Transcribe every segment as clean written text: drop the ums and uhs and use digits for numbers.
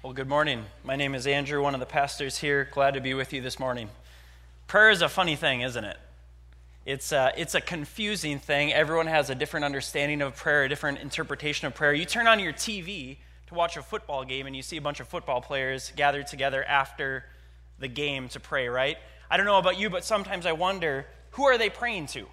Well, good morning. My name is Andrew, one of the pastors here. Glad to be with you this morning. Prayer is a funny thing, isn't it? It's a confusing thing. Everyone has a different understanding of prayer, a different interpretation of prayer. You turn on your TV to watch a football game, and you see a bunch of football players gathered together after the game to pray, right? I don't know about you, but sometimes I wonder, who are they praying to?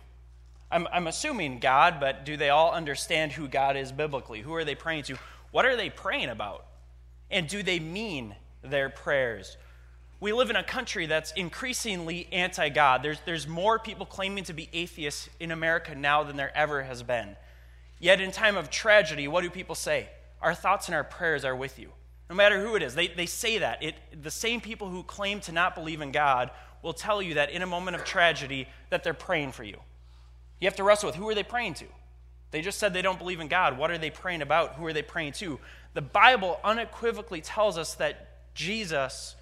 I'm assuming God, but do they all understand who God is biblically? Who are they praying to? What are they praying about? And do they mean their prayers? We live in a country that's increasingly anti-God. There's more people claiming to be atheists in America now than there ever has been. Yet in time of tragedy, what do people say? Our thoughts and our prayers are with you. No matter who it is, they say that. The same people who claim to not believe in God will tell you that in a moment of tragedy that they're praying for you. You have to wrestle with, who are they praying to? They just said they don't believe in God. What are they praying about? Who are they praying to? The Bible unequivocally tells us that Jesus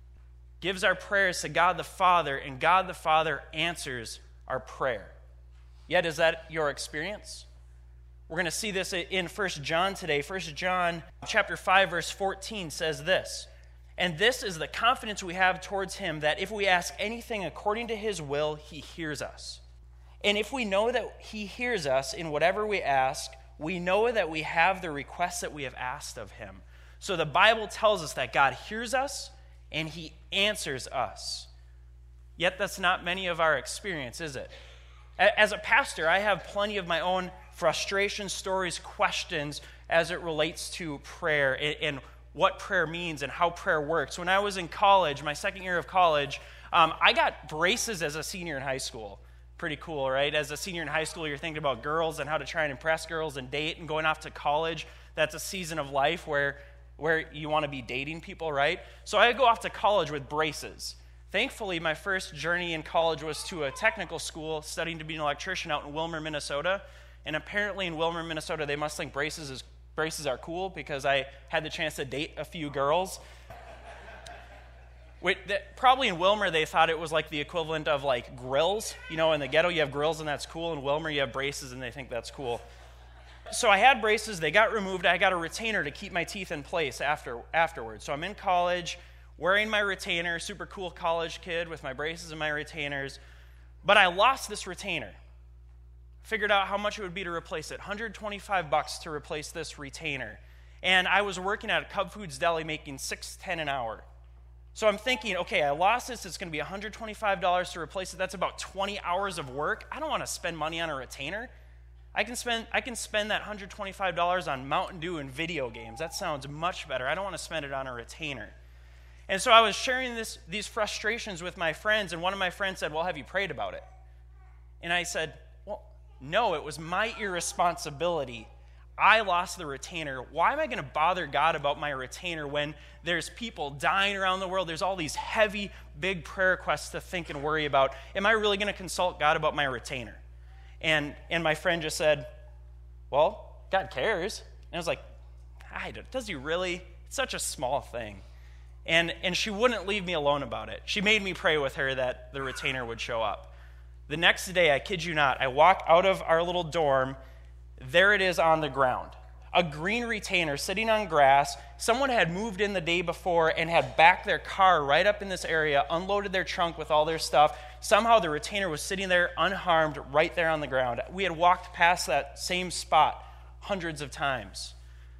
gives our prayers to God the Father, and God the Father answers our prayer. Yet, is that your experience? We're going to see this in 1 John today. 1 John chapter 5, verse 14 says this, "And this is the confidence we have towards him, that if we ask anything according to his will, he hears us. And if we know that he hears us in whatever we ask, we know that we have the requests that we have asked of him." So the Bible tells us that God hears us and he answers us. Yet that's not many of our experience, is it? As a pastor, I have plenty of my own frustrations, stories, questions as it relates to prayer and what prayer means and how prayer works. When I was in college, my second year of college, I got braces as a senior in high school. Pretty cool, right? As a senior in high school, you're thinking about girls and how to try and impress girls and date, and going off to college. That's a season of life where you want to be dating people, right? So I go off to college with braces. Thankfully, my first journey in college was to a technical school studying to be an electrician out in Willmar, Minnesota. And apparently in Willmar, Minnesota, they must think braces are cool because I had the chance to date a few girls. Probably in Willmar, they thought it was like the equivalent of like grills. You know, in the ghetto, you have grills and that's cool. In Willmar, you have braces and they think that's cool. So I had braces. They got removed. I got a retainer to keep my teeth in place afterwards. So I'm in college, wearing my retainer, super cool college kid with my braces and my retainers. But I lost this retainer. Figured out how much it would be to replace it. $125 to replace this retainer. And I was working at a Cub Foods deli making $6.10 an hour. So I'm thinking, okay, I lost this. It's going to be $125 to replace it. That's about 20 hours of work. I don't want to spend money on a retainer. I can spend that $125 on Mountain Dew and video games. That sounds much better. I don't want to spend it on a retainer. And so I was sharing these frustrations with my friends, and one of my friends said, "Well, have you prayed about it?" And I said, "Well, no, it was my irresponsibility. I lost the retainer. Why am I going to bother God about my retainer when there's people dying around the world? There's all these heavy, big prayer requests to think and worry about. Am I really going to consult God about my retainer?" And my friend just said, "Well, God cares." And I was like, does he really? It's such a small thing. And she wouldn't leave me alone about it. She made me pray with her that the retainer would show up. The next day, I kid you not, I walk out of our little dorm. There it is on the ground. A green retainer sitting on grass. Someone had moved in the day before and had backed their car right up in this area, unloaded their trunk with all their stuff. Somehow the retainer was sitting there unharmed right there on the ground. We had walked past that same spot hundreds of times.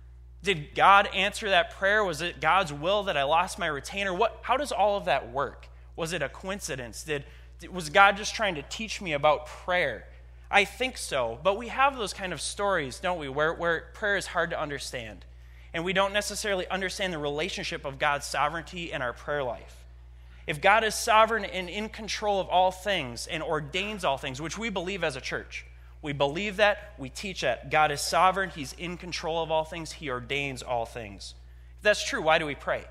Did God answer that prayer? Was it God's will that I lost my retainer? How does all of that work? Was it a coincidence? Was God just trying to teach me about prayer? I think so, but we have those kind of stories, don't we, where prayer is hard to understand, and we don't necessarily understand the relationship of God's sovereignty and our prayer life. If God is sovereign and in control of all things and ordains all things, which we believe as a church, we believe that, we teach that. God is sovereign, he's in control of all things, he ordains all things. If that's true, why do we pray?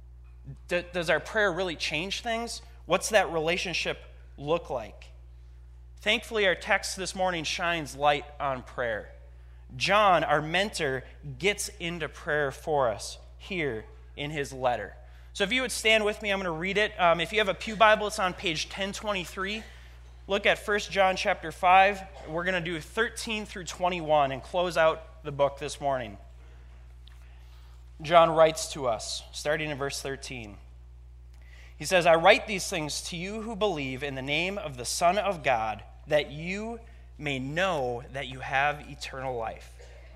Does our prayer really change things? What's that relationship look like? Thankfully, our text this morning shines light on prayer. John, our mentor, gets into prayer for us here in his letter. So if you would stand with me, I'm going to read it. If you have a pew Bible, it's on page 1023. Look at 1 John chapter 5. We're going to do 13 through 21 and close out the book this morning. John writes to us, starting in verse 13. He says, I write these things to you who believe in the name of the Son of God, that you may know that you have eternal life.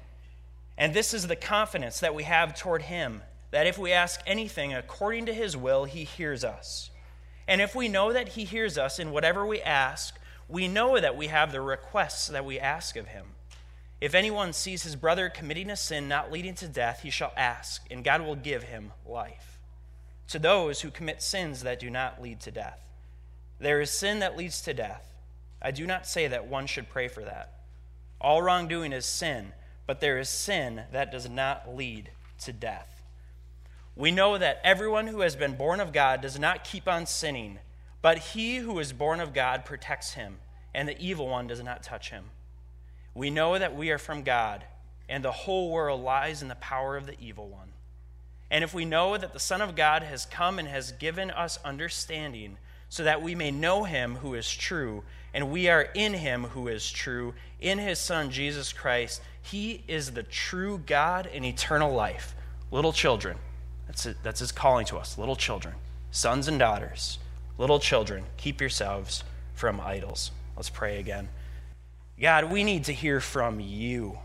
And this is the confidence that we have toward him, that if we ask anything according to his will, he hears us. And if we know that he hears us in whatever we ask, we know that we have the requests that we ask of him. If anyone sees his brother committing a sin not leading to death, he shall ask, and God will give him life. To those who commit sins that do not lead to death, there is sin that leads to death. I do not say that one should pray for that. All wrongdoing is sin, but there is sin that does not lead to death. We know that everyone who has been born of God does not keep on sinning, but he who is born of God protects him, and the evil one does not touch him. We know that we are from God, and the whole world lies in the power of the evil one. And if we know that the Son of God has come and has given us understanding, so that we may know him who is true, and we are in him who is true, in his Son Jesus Christ, he is the true God and eternal life. Little children, that's his calling to us, little children, sons and daughters, little children, keep yourselves from idols. Let's pray again. God, we need to hear from you.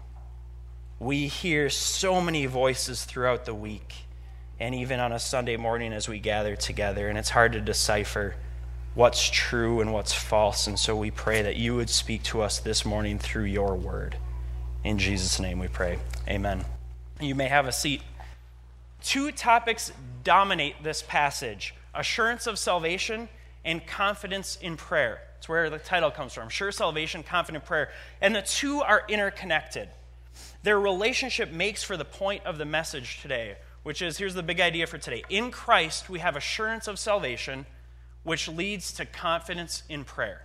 We hear so many voices throughout the week, and even on a Sunday morning as we gather together, and it's hard to decipher what's true and what's false, and so we pray that you would speak to us this morning through your word. In Jesus' name we pray. Amen. You may have a seat. Two topics dominate this passage: assurance of salvation and confidence in prayer. It's where the title comes from. Sure salvation, confident prayer. And the two are interconnected. Their relationship makes for the point of the message today, which is, here's the big idea for today. In Christ, we have assurance of salvation, which leads to confidence in prayer.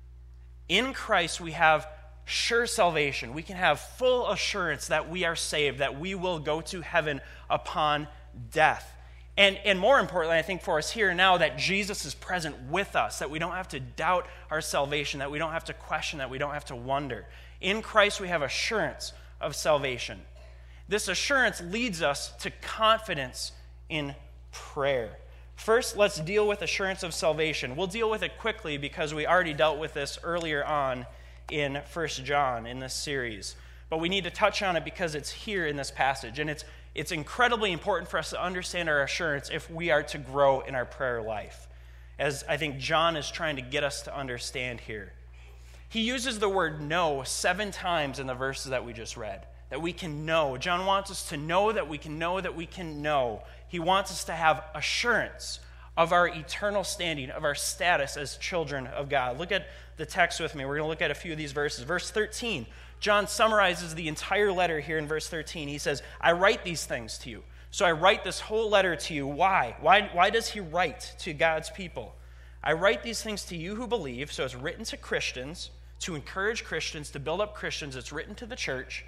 In Christ, we have sure salvation. We can have full assurance that we are saved, that we will go to heaven upon death. And more importantly, I think for us here and now, that Jesus is present with us, that we don't have to doubt our salvation, that we don't have to question, that we don't have to wonder. In Christ, we have assurance of salvation. This assurance leads us to confidence in prayer. First, let's deal with assurance of salvation. We'll deal with it quickly because we already dealt with this earlier on in 1 John in this series. But we need to touch on it because it's here in this passage, and it's incredibly important for us to understand our assurance if we are to grow in our prayer life, as I think John is trying to get us to understand here. He uses the word know 7 times in the verses that we just read, that we can know. John wants us to know that we can know that we can know. He wants us to have assurance of our eternal standing, of our status as children of God. Look at the text with me. We're going to look at a few of these verses. Verse 13. John summarizes the entire letter here in verse 13. He says, I write these things to you. So I write this whole letter to you. Why? Why does he write to God's people? I write these things to you who believe. So it's written to Christians, to encourage Christians, to build up Christians. It's written to the church.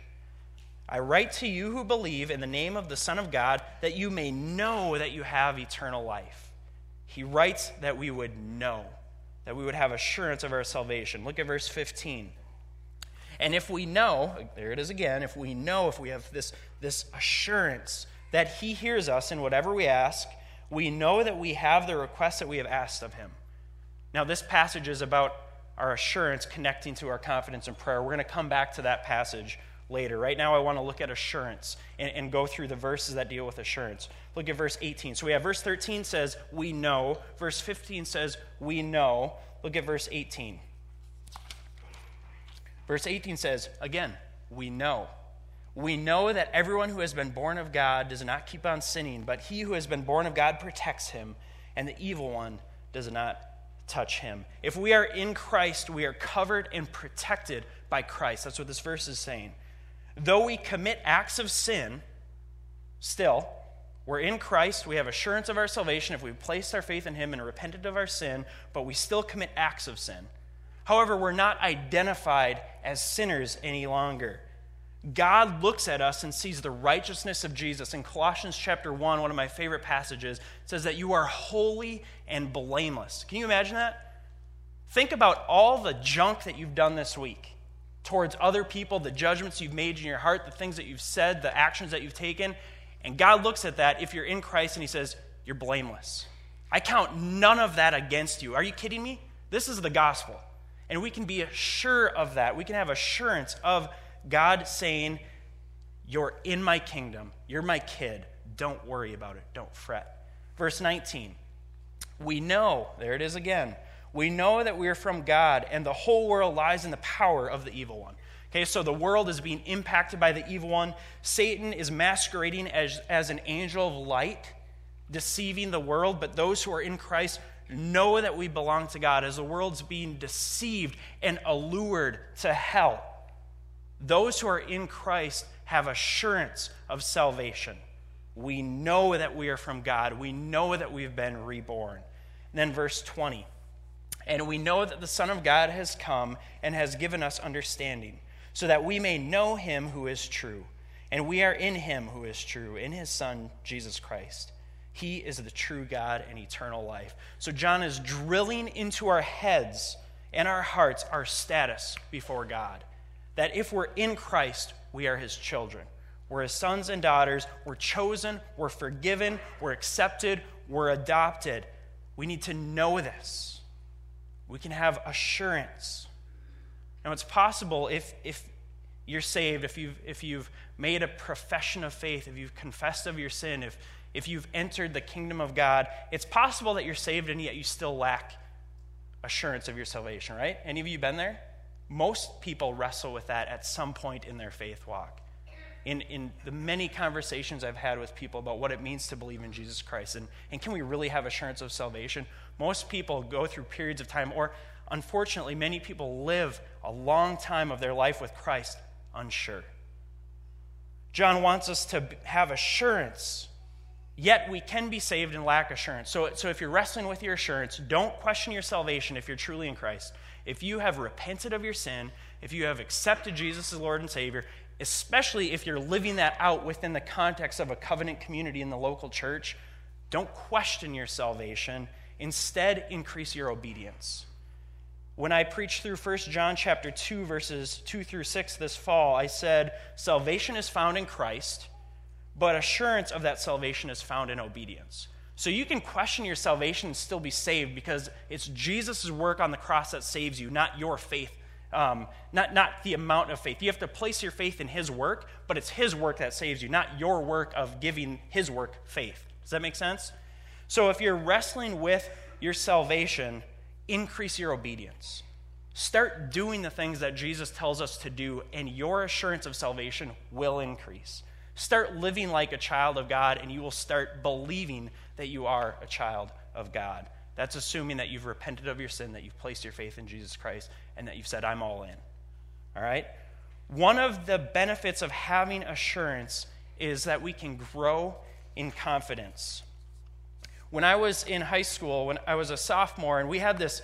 I write to you who believe in the name of the Son of God, that you may know that you have eternal life. He writes that we would know, that we would have assurance of our salvation. Look at verse 15. And if we know, there it is again, if we have this assurance that he hears us in whatever we ask, we know that we have the request that we have asked of him. Now, this passage is about our assurance connecting to our confidence in prayer. We're going to come back to that passage later. Right now, I want to look at assurance and go through the verses that deal with assurance. Look at verse 18. So we have verse 13 says, we know. Verse 15 says, we know. Look at verse 18. Verse 18 says, again, we know. We know that everyone who has been born of God does not keep on sinning, but he who has been born of God protects him, and the evil one does not touch him. If we are in Christ, we are covered and protected by Christ. That's what this verse is saying. Though we commit acts of sin, still, we're in Christ. We have assurance of our salvation if we've placed our faith in him and repented of our sin, but we still commit acts of sin. However, we're not identified as sinners any longer. God looks at us and sees the righteousness of Jesus. In Colossians chapter 1, one of my favorite passages, says that you are holy and blameless. Can you imagine that? Think about all the junk that you've done this week towards other people, the judgments you've made in your heart, the things that you've said, the actions that you've taken, And God looks at that if you're in Christ and he says, you're blameless. I count none of that against you. Are you kidding me? This is the gospel. And we can be sure of that. We can have assurance of God saying, you're in my kingdom. You're my kid. Don't worry about it. Don't fret. Verse 19. We know, there it is again, we know that we are from God, and the whole world lies in the power of the evil one. Okay, so the world is being impacted by the evil one. Satan is masquerading as an angel of light, deceiving the world, but those who are in Christ know that we belong to God. As the world's being deceived and allured to hell, those who are in Christ have assurance of salvation. We know that we are from God. We know that we've been reborn. And then verse 20. And we know that the Son of God has come and has given us understanding, so that we may know him who is true. And we are in him who is true, in his Son, Jesus Christ. He is the true God and eternal life. So John is drilling into our heads and our hearts our status before God. That if we're in Christ, we are his children. We're his sons and daughters. We're chosen. We're forgiven. We're accepted. We're adopted. We need to know this. We can have assurance. Now, it's possible if you're saved, if you've made a profession of faith, if you've confessed of your sin, if you've entered the kingdom of God, it's possible that you're saved and yet you still lack assurance of your salvation, right? Any of you been there? Most people wrestle with that at some point in their faith walk. In the many conversations I've had with people about what it means to believe in Jesus Christ and can we really have assurance of salvation, most people go through periods of time, or unfortunately, many people live a long time of their life with Christ unsure. John wants us to have assurance, yet we can be saved and lack assurance. So if you're wrestling with your assurance, don't question your salvation if you're truly in Christ. If you have repented of your sin, if you have accepted Jesus as Lord and Savior, especially if you're living that out within the context of a covenant community in the local church, don't question your salvation. Instead, increase your obedience. When I preached through 1 John chapter 2, verses 2 through 6 this fall, I said, salvation is found in Christ, but assurance of that salvation is found in obedience. So you can question your salvation and still be saved because it's Jesus' work on the cross that saves you, not your faith, not the amount of faith. You have to place your faith in his work, but it's his work that saves you, not your work of giving his work faith. Does that make sense? So if you're wrestling with your salvation, increase your obedience. Start doing the things that Jesus tells us to do, and your assurance of salvation will increase. Start living like a child of God, and you will start believing that you are a child of God. That's assuming that you've repented of your sin, that you've placed your faith in Jesus Christ, and that you've said, I'm all in. All right? One of the benefits of having assurance is that we can grow in confidence. When I was in high school, when I was a sophomore, and we had this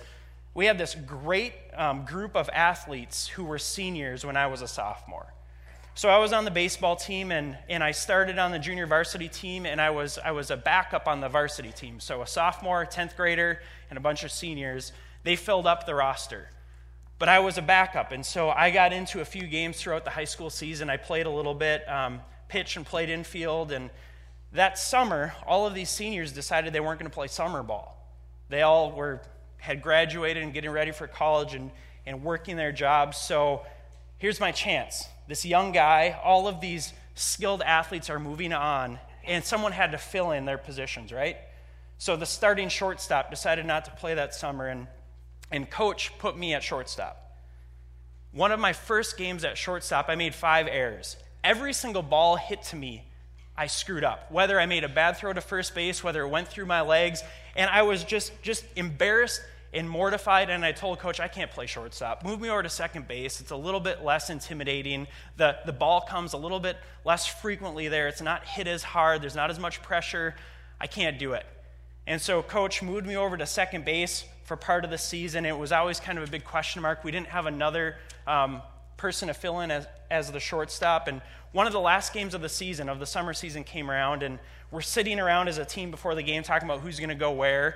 great group of athletes who were seniors when I was a sophomore. So I was on the baseball team, and I started on the junior varsity team, and I was a backup on the varsity team. So a sophomore, 10th grader, and a bunch of seniors, they filled up the roster. But I was a backup, and so I got into a few games throughout the high school season. I played a little bit, pitched and played infield, and that summer, all of these seniors decided they weren't going to play summer ball. They all had graduated and getting ready for college and working their jobs. So here's my chance. This young guy, all of these skilled athletes are moving on, and someone had to fill in their positions, right? So the starting shortstop decided not to play that summer, and coach put me at shortstop. One of my first games at shortstop, I made 5 errors. Every single ball hit to me, I screwed up. Whether I made a bad throw to first base, whether it went through my legs, and I was just embarrassed and mortified, and I told coach, I can't play shortstop. Move me over to second base. It's a little bit less intimidating. The ball comes a little bit less frequently there. It's not hit as hard. There's not as much pressure. I can't do it. And so coach moved me over to second base for part of the season. It was always kind of a big question mark. We didn't have another person to fill in as the shortstop. And one of the last games of the season, of the summer season, came around, and we're sitting around as a team before the game talking about who's going to go where.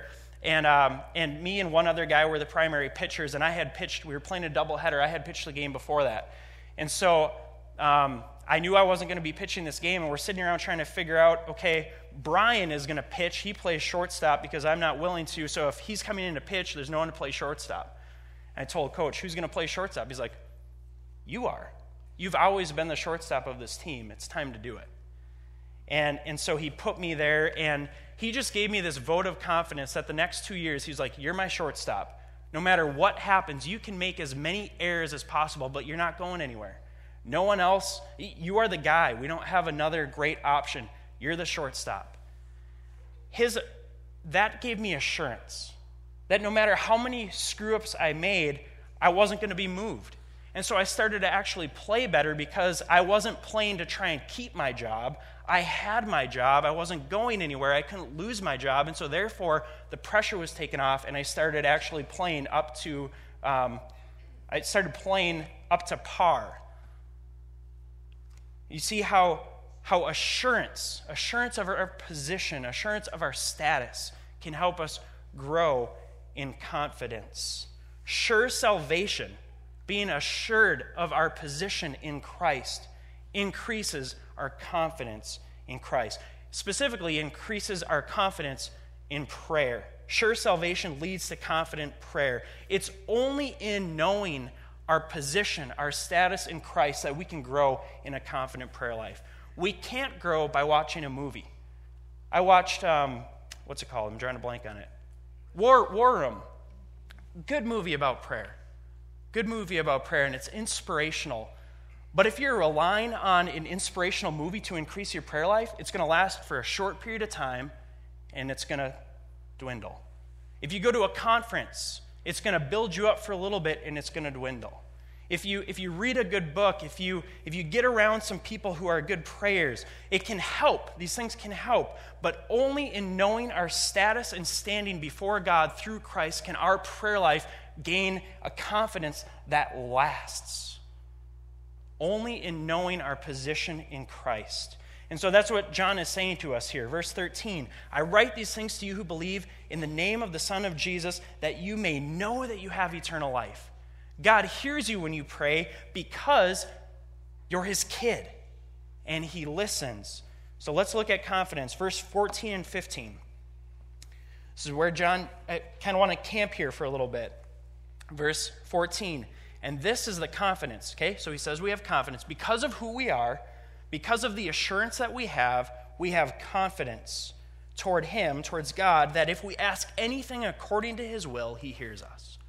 And me and one other guy were the primary pitchers, and I had pitched. We were playing a doubleheader. I had pitched the game before that. And so I I knew I wasn't going to be pitching this game, and we're sitting around trying to figure out, okay, Brian is going to pitch. He plays shortstop because I'm not willing to, so if he's coming in to pitch, there's no one to play shortstop. And I told Coach, who's going to play shortstop? He's like, you are. You've always been the shortstop of this team. It's time to do it. And so he put me there, and he just gave me this vote of confidence that the next 2 years, he's like, you're my shortstop. No matter what happens, you can make as many errors as possible, but you're not going anywhere. No one else, you are the guy. We don't have another great option. You're the shortstop. That gave me assurance that no matter how many screw-ups I made, I wasn't going to be moved. And so I started to actually play better because I wasn't playing to try and keep my job. I had my job. I wasn't going anywhere. I couldn't lose my job. And so therefore, the pressure was taken off, and I started actually playing up to par. You see how assurance of our position, assurance of our status can help us grow in confidence. Sure salvation, being assured of our position in Christ, increases our confidence in Christ. Specifically, increases our confidence in prayer. Sure salvation leads to confident prayer. It's only in knowing our position, our status in Christ, that we can grow in a confident prayer life. We can't grow by watching a movie. I watched, what's it called? I'm drawing a blank on it. War Room. Good movie about prayer. Good movie about prayer, and it's inspirational. But if you're relying on an inspirational movie to increase your prayer life, it's going to last for a short period of time, and it's going to dwindle. If you go to a conference, it's going to build you up for a little bit, and it's going to dwindle. If you read a good book, if you get around some people who are good prayers, it can help. These things can help. But only in knowing our status and standing before God through Christ can our prayer life gain a confidence that lasts. Only in knowing our position in Christ. And so that's what John is saying to us here. Verse 13, I write these things to you who believe in the name of the Son of Jesus, that you may know that you have eternal life. God hears you when you pray because you're his kid, and he listens. So let's look at confidence. Verse 14 and 15. This is where John, I kind of want to camp here for a little bit. Verse 14, and this is the confidence, okay? So he says we have confidence. Because of who we are, because of the assurance that we have confidence toward him, towards God, that if we ask anything according to his will, he hears us.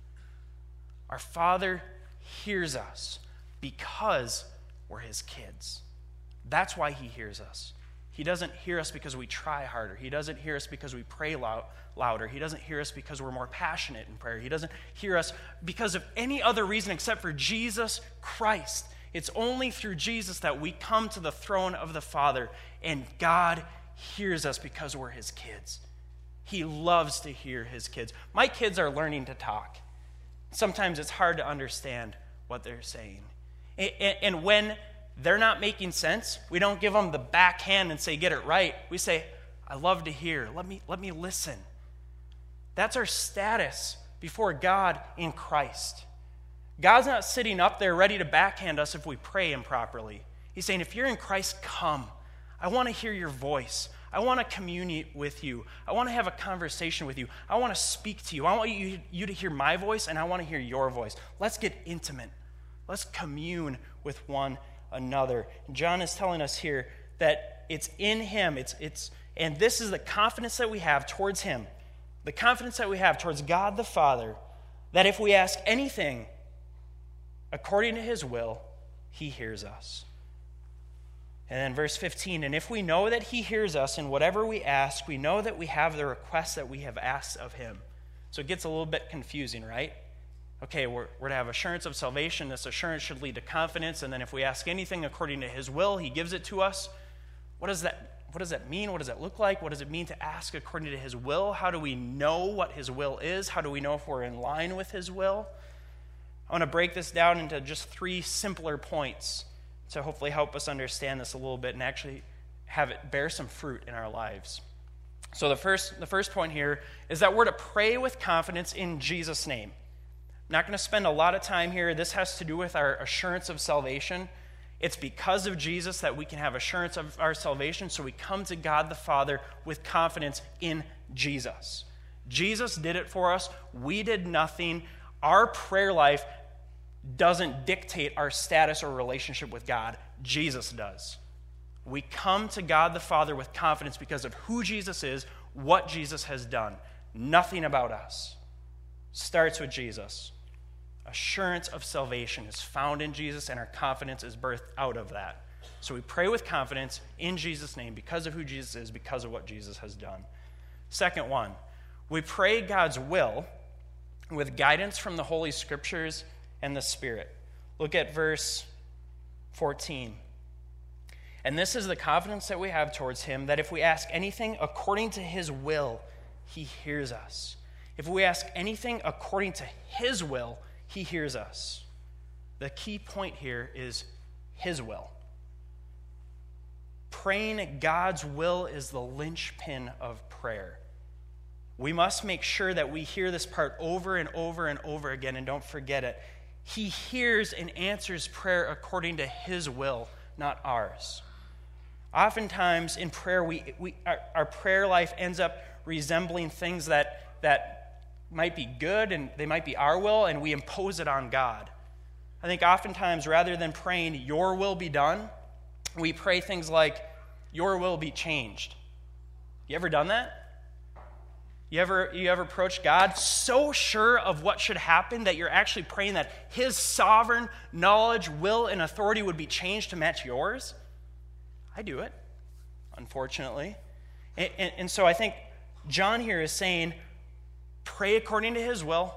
Our Father hears us because we're his kids. That's why he hears us. He doesn't hear us because we try harder. He doesn't hear us because we pray louder. He doesn't hear us because we're more passionate in prayer. He doesn't hear us because of any other reason except for Jesus Christ. It's only through Jesus that we come to the throne of the Father, and God hears us because we're his kids. He loves to hear his kids. My kids are learning to talk. Sometimes it's hard to understand what they're saying. And when they're not making sense, we don't give them the backhand and say, get it right. We say, I love to hear. Let me listen. That's our status before God in Christ. God's not sitting up there ready to backhand us if we pray improperly. He's saying, if you're in Christ, come. I want to hear your voice. I want to commune with you. I want to have a conversation with you. I want to speak to you. I want you to hear my voice, and I want to hear your voice. Let's get intimate. Let's commune with one another. John is telling us here that it's in him. And this is the confidence that we have towards him. The confidence that we have towards God the Father, that if we ask anything according to his will, he hears us. And then verse 15, and if we know that he hears us in whatever we ask, we know that we have the request that we have asked of him. So it gets a little bit confusing, right? Okay, we're to have assurance of salvation. This assurance should lead to confidence. And then if we ask anything according to his will, he gives it to us. What does that mean? What does that look like? What does it mean to ask according to his will? How do we know what his will is? How do we know if we're in line with his will? I want to break this down into just 3 simpler points to hopefully help us understand this a little bit and actually have it bear some fruit in our lives. So the first point here is that we're to pray with confidence in Jesus' name. I'm not going to spend a lot of time here. This has to do with our assurance of salvation. It's because of Jesus that we can have assurance of our salvation, so we come to God the Father with confidence in Jesus. Jesus did it for us. We did nothing. Our prayer life doesn't dictate our status or relationship with God. Jesus does. We come to God the Father with confidence because of who Jesus is, what Jesus has done. Nothing about us. Starts with Jesus. Assurance of salvation is found in Jesus, and our confidence is birthed out of that. So we pray with confidence in Jesus' name because of who Jesus is, because of what Jesus has done. Second one, we pray God's will with guidance from the Holy Scriptures and the Spirit. Look at verse 14. And this is the confidence that we have towards him, that if we ask anything according to his will, he hears us. If we ask anything according to his will, he hears us. The key point here is his will. Praying God's will is the linchpin of prayer. We must make sure that we hear this part over and over and over again and don't forget it. He hears and answers prayer according to his will, not ours. Oftentimes in prayer, our prayer life ends up resembling things that might be good and they might be our will, and we impose it on God. I think oftentimes rather than praying, your will be done, we pray things like, your will be changed. You ever done that? You ever approach God so sure of what should happen that you're actually praying that his sovereign knowledge, will, and authority would be changed to match yours? I do it, unfortunately. And so I think John here is saying, pray according to his will.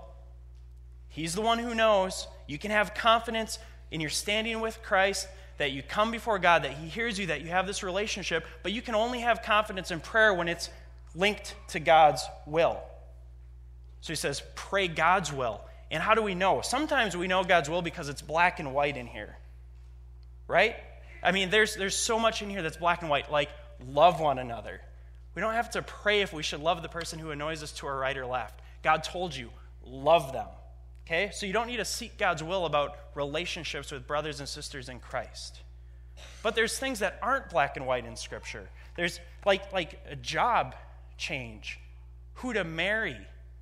He's the one who knows. You can have confidence in your standing with Christ, that you come before God, that he hears you, that you have this relationship, but you can only have confidence in prayer when it's linked to God's will. So he says, pray God's will. And how do we know? Sometimes we know God's will because it's black and white in here, right? I mean, there's so much in here that's black and white, like love one another. We don't have to pray if we should love the person who annoys us to our right or left. God told you, love them. Okay? So you don't need to seek God's will about relationships with brothers and sisters in Christ. But there's things that aren't black and white in Scripture. There's like a job change, who to marry.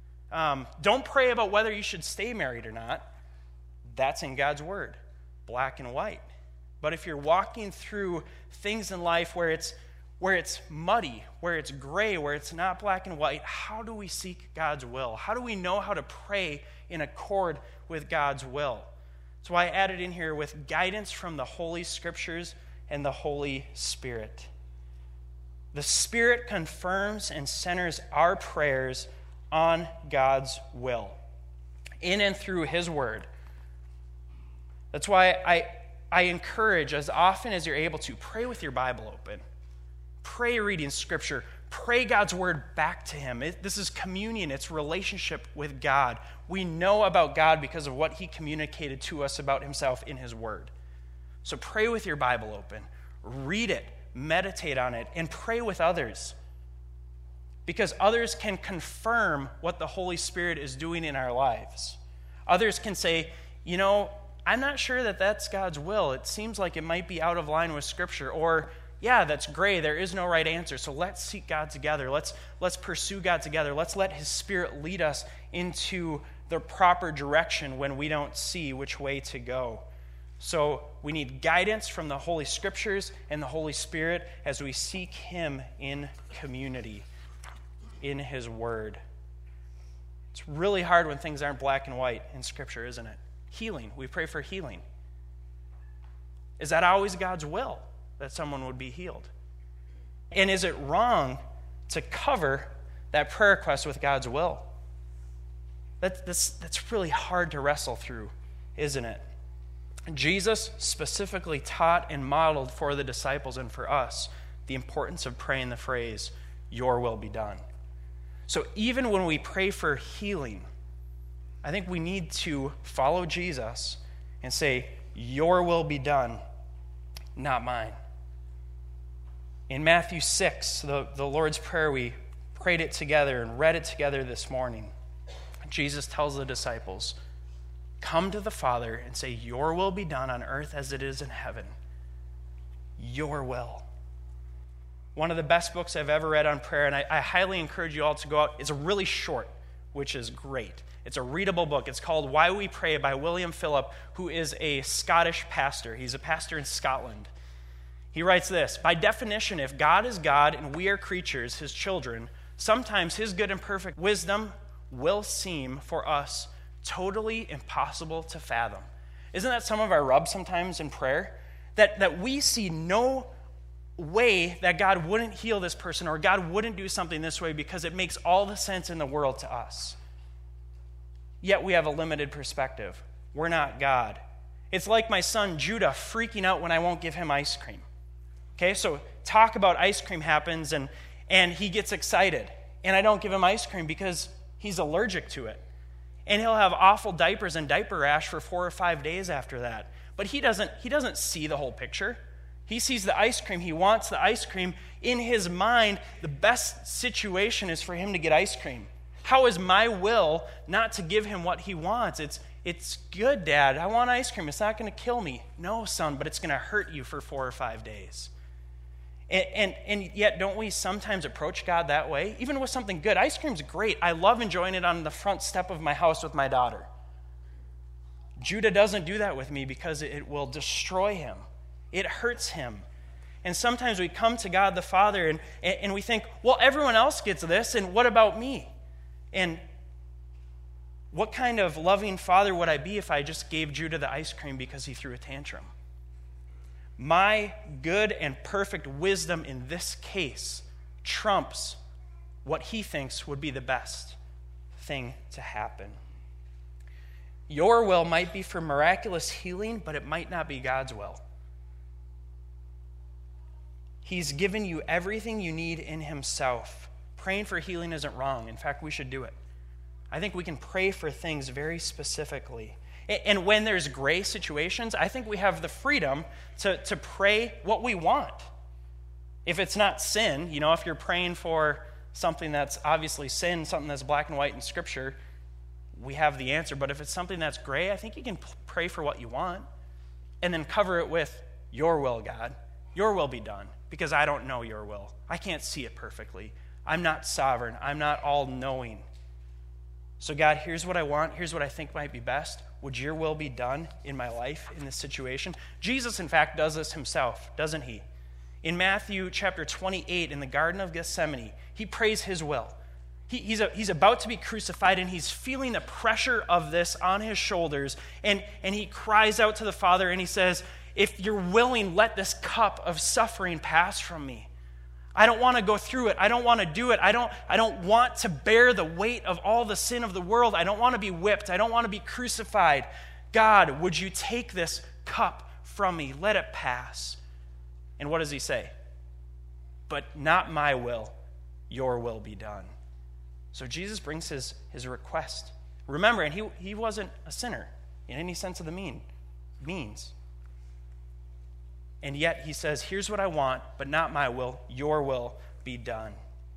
Don't pray about whether you should stay married or not. That's in God's word, black and white. But if you're walking through things in life where it's muddy, where it's gray, where it's not black and white, how do we seek God's will? How do we know how to pray in accord with God's will? That's why I added in here with guidance from the Holy Scriptures and the Holy Spirit. The Spirit confirms and centers our prayers on God's will, in and through his word. That's why I encourage, as often as you're able to, pray with your Bible open. Pray reading Scripture. Pray God's word back to him. This is communion. It's relationship with God. We know about God because of what he communicated to us about himself in his word. So pray with your Bible open. Read it. Meditate on it. And pray with others. Because others can confirm what the Holy Spirit is doing in our lives. Others can say, I'm not sure that that's God's will. It seems like it might be out of line with Scripture. Or, yeah, that's gray. There is no right answer. So let's seek God together. Let's pursue God together. Let's let his Spirit lead us into the proper direction when we don't see which way to go. So we need guidance from the Holy Scriptures and the Holy Spirit as we seek him in community, in his word. It's really hard when things aren't black and white in Scripture, isn't it? Healing. We pray for healing. Is that always God's will, that someone would be healed? And is it wrong to cover that prayer request with God's will? That's really hard to wrestle through, isn't it? Jesus specifically taught and modeled for the disciples and for us the importance of praying the phrase, your will be done. So even when we pray for healing, I think we need to follow Jesus and say, your will be done, not mine. In Matthew 6, the Lord's Prayer, we prayed it together and read it together this morning. Jesus tells the disciples, come to the Father and say, your will be done on earth as it is in heaven. your will. One of the best books I've ever read on prayer, and I highly encourage you all to go out. It's really short, which is great. It's a readable book. It's called Why We Pray by William Phillip, who is a Scottish pastor. He's a pastor in Scotland. He writes this: by definition, if God is God and we are creatures, his children, sometimes his good and perfect wisdom will seem for us totally impossible to fathom. Isn't that some of our rub sometimes in prayer? That we see no way that God wouldn't heal this person or God wouldn't do something this way because it makes all the sense in the world to us. Yet we have a limited perspective. We're not God. It's like my son Judah freaking out when I won't give him ice cream. Okay, so talk about ice cream happens and he gets excited. And I don't give him ice cream because he's allergic to it. And he'll have awful diapers and diaper rash for 4 or 5 days after that. But he doesn't see the whole picture. He sees the ice cream. He wants the ice cream. In his mind, the best situation is for him to get ice cream. How is my will not to give him what he wants? It's good, Dad. I want ice cream. It's not going to kill me. No, son, but it's going to hurt you for 4 or 5 days. And yet, don't we sometimes approach God that way? Even with something good. Ice cream's great. I love enjoying it on the front step of my house with my daughter. Judah doesn't do that with me because it will destroy him. It hurts him. And sometimes we come to God the Father and we think, well, everyone else gets this, and what about me? And what kind of loving father would I be if I just gave Judah the ice cream because he threw a tantrum? My good and perfect wisdom in this case trumps what he thinks would be the best thing to happen. Your will might be for miraculous healing, but it might not be God's will. He's given you everything you need in himself. Praying for healing isn't wrong. In fact, we should do it. I think we can pray for things very specifically. And when there's gray situations, I think we have the freedom to pray what we want. If it's not sin, if you're praying for something that's obviously sin, something that's black and white in Scripture, we have the answer. But if it's something that's gray, I think you can pray for what you want and then cover it with, your will, God. Your will be done, because I don't know your will. I can't see it perfectly. I'm not sovereign. I'm not all-knowing. So God, here's what I want. Here's what I think might be best. Would your will be done in my life, in this situation? Jesus, in fact, does this himself, doesn't he? In Matthew chapter 28, in the Garden of Gethsemane, he prays his will. He's about to be crucified, and he's feeling the pressure of this on his shoulders, and he cries out to the Father, and he says, if you're willing, let this cup of suffering pass from me. I don't want to go through it. I don't want to do it. I don't want to bear the weight of all the sin of the world. I don't want to be whipped. I don't want to be crucified. God, would you take this cup from me? Let it pass. And what does he say? But not my will, your will be done. So Jesus brings his request. Remember, and he wasn't a sinner in any sense of the means. And yet he says, here's what I want, but not my will, your will be done.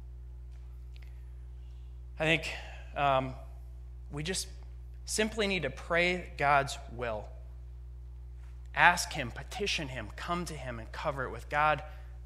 I think we just simply need to pray God's will. Ask him, petition him, come to him, and cover it with, God,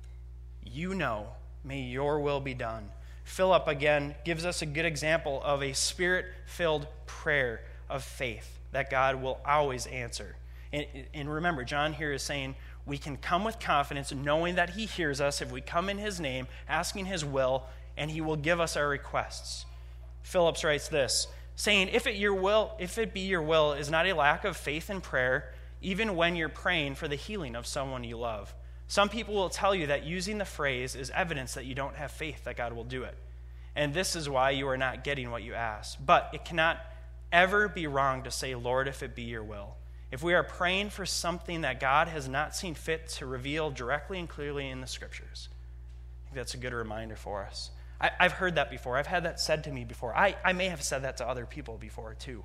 may your will be done. Philip, again, gives us a good example of Spirit-filled prayer of faith that God will always answer. And remember, John here is saying, we can come with confidence knowing that he hears us if we come in his name, asking his will, and he will give us our requests. Phillips writes this, saying, if it be your will is not a lack of faith in prayer, even when you're praying for the healing of someone you love. Some people will tell you that using the phrase is evidence that you don't have faith that God will do it. And this is why you are not getting what you ask. But it cannot ever be wrong to say, Lord, if it be your will. If we are praying for something that God has not seen fit to reveal directly and clearly in the Scriptures, I think that's a good reminder for us. I've heard that before. I've had that said to me before. I may have said that to other people before too.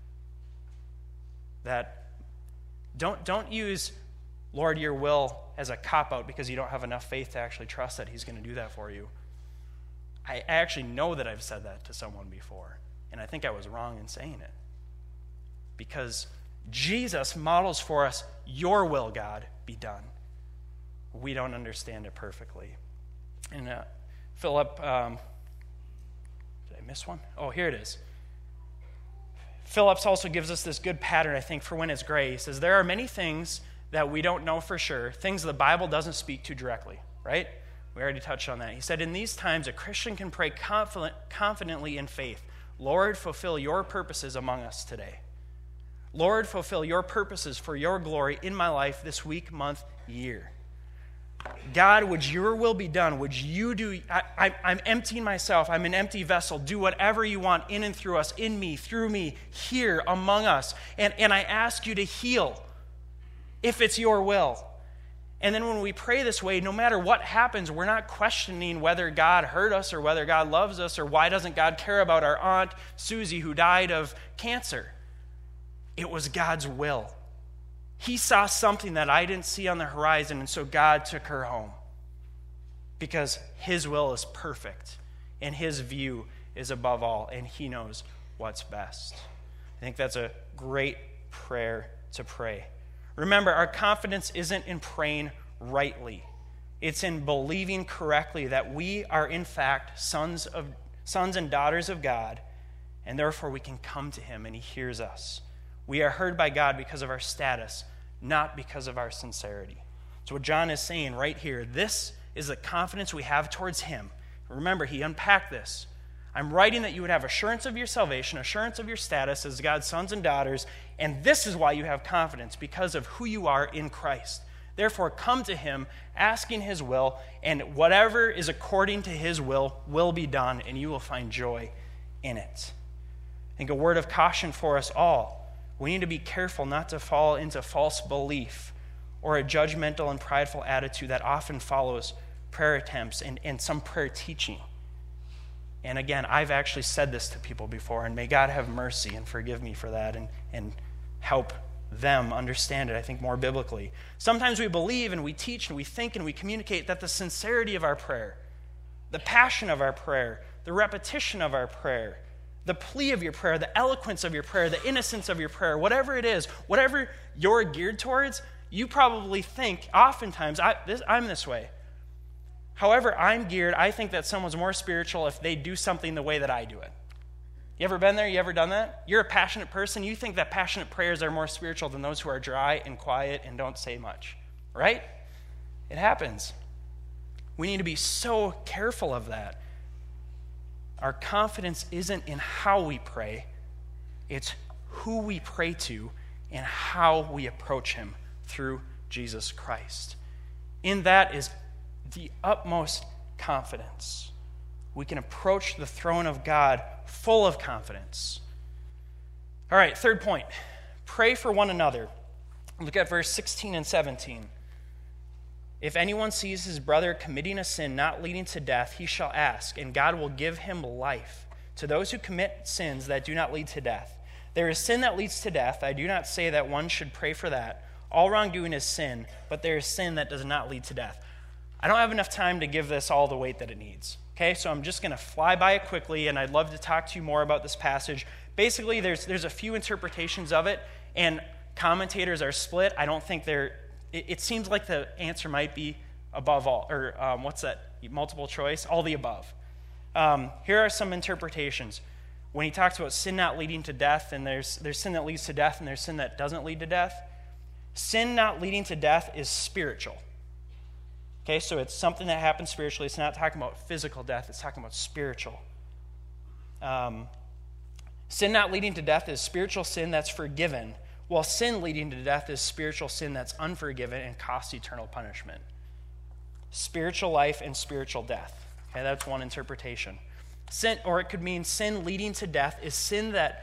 That don't use, Lord, your will as a cop-out because you don't have enough faith to actually trust that he's going to do that for you. I actually know that I've said that to someone before, and I think I was wrong in saying it. Because Jesus models for us, your will, God, be done. we don't understand it perfectly. And Philip, did I miss one? Oh, here it is. Phillips also gives us this good pattern, I think, for when it's gray. He says, there are many things that we don't know for sure, things the Bible doesn't speak to directly, right? We already touched on that. He said, in these times, a Christian can pray confidently in faith, Lord, fulfill your purposes among us today. Lord, fulfill your purposes for your glory in my life this week, month, year. God, would your will be done? Would you do, I'm emptying myself. I'm an empty vessel. Do whatever you want in and through us, in me, through me, here among us. And I ask you to heal if it's your will. And then when we pray this way, no matter what happens, we're not questioning whether God hurt us or whether God loves us or why doesn't God care about our Aunt Susie who died of cancer. It was God's will. He saw something that I didn't see on the horizon, and so God took her home. Because his will is perfect, and his view is above all, and he knows what's best. I think that's a great prayer to pray. Remember, our confidence isn't in praying rightly. It's in believing correctly that we are, in fact, sons and daughters of God, and therefore we can come to him, and he hears us. We are heard by God because of our status, not because of our sincerity. So what John is saying right here, this is the confidence we have towards him. Remember, he unpacked this. I'm writing that you would have assurance of your salvation, assurance of your status as God's sons and daughters, and this is why you have confidence, because of who you are in Christ. Therefore, come to him, asking his will, and whatever is according to his will be done, and you will find joy in it. I think a word of caution for us all. We need to be careful not to fall into false belief or a judgmental and prideful attitude that often follows prayer attempts and some prayer teaching. And again, I've actually said this to people before, and may God have mercy and forgive me for that and help them understand it, I think, more biblically. Sometimes we believe and we teach and we think and we communicate that the sincerity of our prayer, the passion of our prayer, the repetition of our prayer, the plea of your prayer, the eloquence of your prayer, the innocence of your prayer, whatever it is, whatever you're geared towards, you probably think, oftentimes, I'm this way. However I'm geared, I think that someone's more spiritual if they do something the way that I do it. You ever been there? You ever done that? You're a passionate person. You think that passionate prayers are more spiritual than those who are dry and quiet and don't say much, right? It happens. We need to be so careful of that. Our confidence isn't in how we pray, it's who we pray to and how we approach him through Jesus Christ. In that is the utmost confidence. We can approach the throne of God full of confidence. All right, third point. Pray for one another. Look at verse 16 and 17. If anyone sees his brother committing a sin not leading to death, he shall ask, and God will give him life. To those who commit sins that do not lead to death. There is sin that leads to death. I do not say that one should pray for that. All wrongdoing is sin, but there is sin that does not lead to death. I don't have enough time to give this all the weight that it needs. Okay, so I'm just going to fly by it quickly, and I'd love to talk to you more about this passage. Basically, there's a few interpretations of it, and commentators are split. I don't think it seems like the answer might be above all, or what's that, multiple choice? All the above. Here are some interpretations. When he talks about sin not leading to death, and there's sin that leads to death, and there's sin that doesn't lead to death. Sin not leading to death is spiritual. Okay, so it's something that happens spiritually. It's not talking about physical death. It's talking about spiritual. Sin not leading to death is spiritual sin that's forgiven, while sin leading to death is spiritual sin that's unforgiven and costs eternal punishment. Spiritual life and spiritual death. Okay, that's one interpretation. Sin, or it could mean sin leading to death is sin that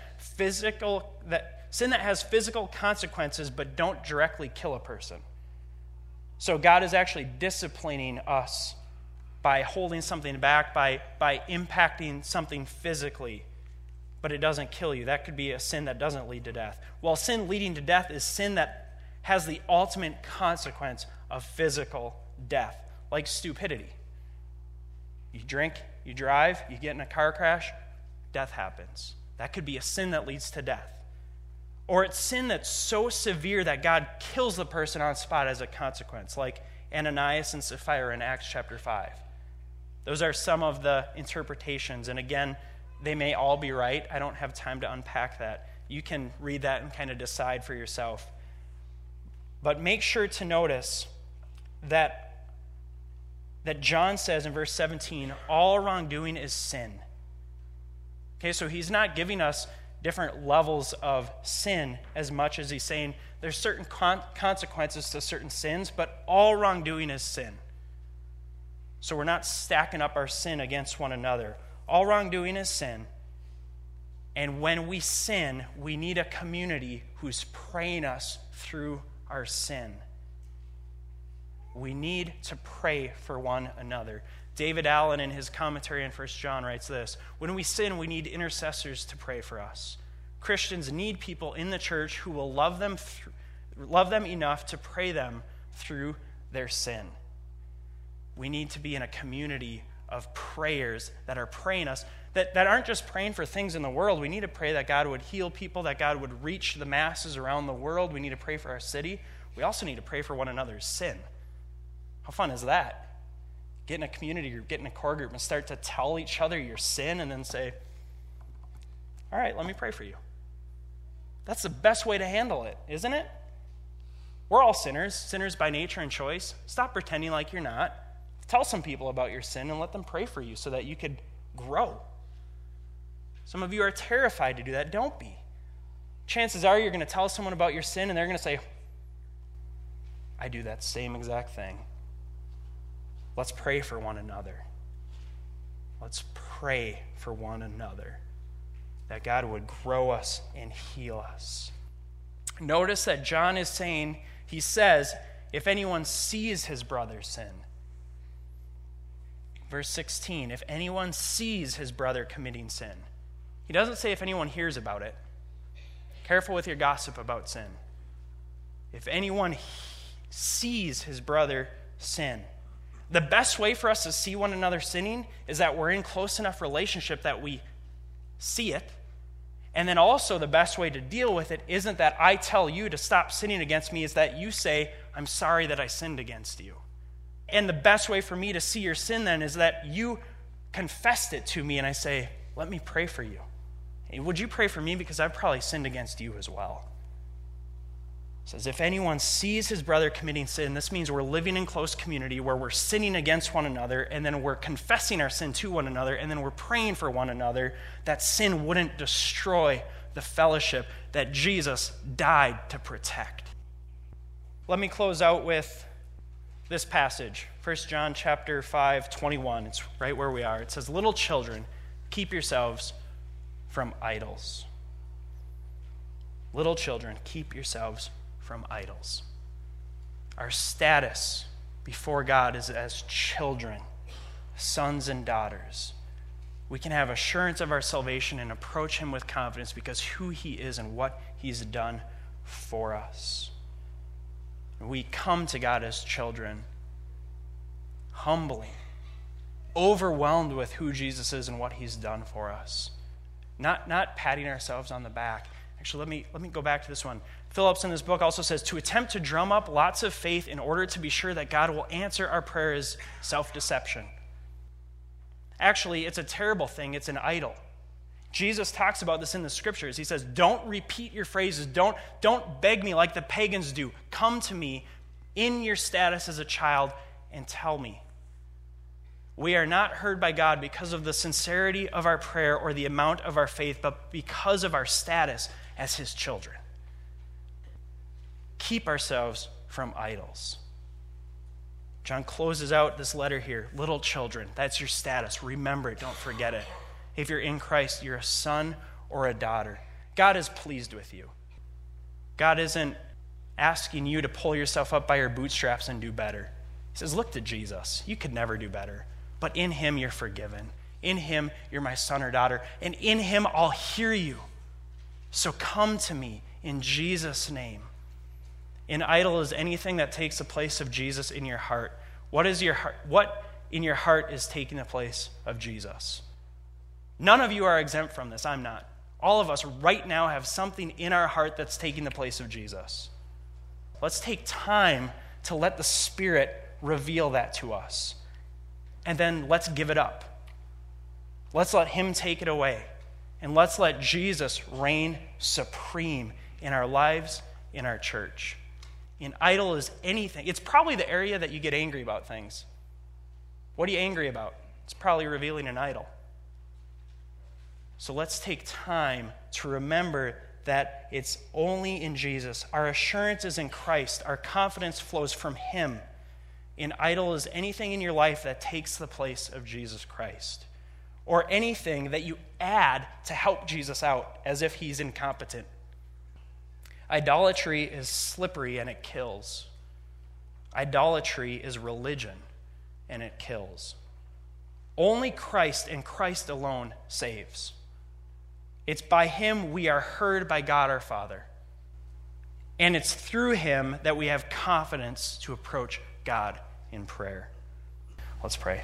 has physical consequences but don't directly kill a person. So God is actually disciplining us by holding something back, by impacting something physically, but it doesn't kill you. That could be a sin that doesn't lead to death. While sin leading to death is sin that has the ultimate consequence of physical death, like stupidity. You drink, you drive, you get in a car crash, death happens. That could be a sin that leads to death. Or it's sin that's so severe that God kills the person on spot as a consequence, like Ananias and Sapphira in Acts chapter 5. Those are some of the interpretations, and again, they may all be right. I don't have time to unpack that. You can read that and kind of decide for yourself. But make sure to notice that John says in verse 17, all wrongdoing is sin. Okay, so he's not giving us different levels of sin as much as he's saying there's certain consequences to certain sins, but all wrongdoing is sin. So we're not stacking up our sin against one another. All wrongdoing is sin. And when we sin, we need a community who's praying us through our sin. We need to pray for one another. David Allen, in his commentary on 1 John, writes this: when we sin, we need intercessors to pray for us. Christians need people in the church who will love them enough to pray them through their sin. We need to be in a community of prayers that are praying us, that aren't just praying for things in the world. We need to pray that God would heal people, that God would reach the masses around the world. We need to pray for our city. We also need to pray for one another's sin. How fun is that? Get in a community group, get in a core group, and start to tell each other your sin and then say, all right, let me pray for you. That's the best way to handle it, isn't it? We're all sinners by nature and choice. Stop pretending like you're not. Tell some people about your sin and let them pray for you so that you could grow. Some of you are terrified to do that. Don't be. Chances are you're going to tell someone about your sin and they're going to say, I do that same exact thing. Let's pray for one another. Let's pray for one another, that God would grow us and heal us. Notice that John is saying, he says, if anyone sees his brother sin. Verse 16, if anyone sees his brother committing sin. He doesn't say if anyone hears about it. Careful with your gossip about sin. If anyone sees his brother sin. The best way for us to see one another sinning is that we're in close enough relationship that we see it. And then also the best way to deal with it isn't that I tell you to stop sinning against me, is that you say, I'm sorry that I sinned against you. And the best way for me to see your sin then is that you confessed it to me and I say, let me pray for you. And would you pray for me, because I've probably sinned against you as well. It says, if anyone sees his brother committing sin, this means we're living in close community where we're sinning against one another, and then we're confessing our sin to one another, and then we're praying for one another that sin wouldn't destroy the fellowship that Jesus died to protect. Let me close out with this passage, 1 John chapter 5:21. It's right where we are. It says, little children, keep yourselves from idols. Little children, keep yourselves from idols. Our status before God is as children, sons and daughters. We can have assurance of our salvation and approach him with confidence because who he is and what he's done for us. We come to God as children, humbly, overwhelmed with who Jesus is and what he's done for us. Not patting ourselves on the back. Actually, let me go back to this one. Phillips in this book also says, to attempt to drum up lots of faith in order to be sure that God will answer our prayer is self-deception. Actually, it's a terrible thing. It's an idol. Jesus talks about this in the scriptures. He says, don't repeat your phrases. Don't beg me like the pagans do. Come to me in your status as a child and tell me. We are not heard by God because of the sincerity of our prayer or the amount of our faith, but because of our status as his children. Keep ourselves from idols. John closes out this letter here. Little children, that's your status. Remember it, don't forget it. If you're in Christ, you're a son or a daughter. God is pleased with you. God isn't asking you to pull yourself up by your bootstraps and do better. He says, look to Jesus. You could never do better. But in him, you're forgiven. In him, you're my son or daughter. And in him, I'll hear you. So come to me in Jesus' name. An idol is anything that takes the place of Jesus in your heart. What in your heart is taking the place of Jesus? None of you are exempt from this. I'm not. All of us right now have something in our heart that's taking the place of Jesus. Let's take time to let the Spirit reveal that to us. And then let's give it up. Let's let him take it away. And let's let Jesus reign supreme in our lives, in our church. An idol is anything. It's probably the area that you get angry about things. What are you angry about? It's probably revealing an idol. So let's take time to remember that it's only in Jesus. Our assurance is in Christ. Our confidence flows from him. An idol is anything in your life that takes the place of Jesus Christ, or anything that you add to help Jesus out as if he's incompetent. Idolatry is slippery and it kills. Idolatry is religion and it kills. Only Christ and Christ alone saves. It's by him we are heard by God our Father. And it's through him that we have confidence to approach God in prayer. Let's pray.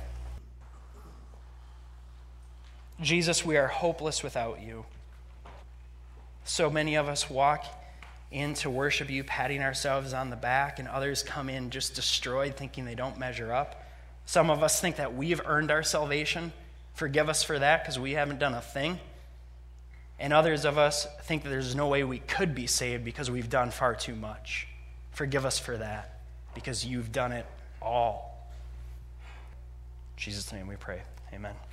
Jesus, we are hopeless without you. So many of us walk in to worship you, patting ourselves on the back, and others come in just destroyed, thinking they don't measure up. Some of us think that we've earned our salvation. Forgive us for that, because we haven't done a thing. And others of us think that there's no way we could be saved because we've done far too much. Forgive us for that, because you've done it all. In Jesus' name we pray. Amen.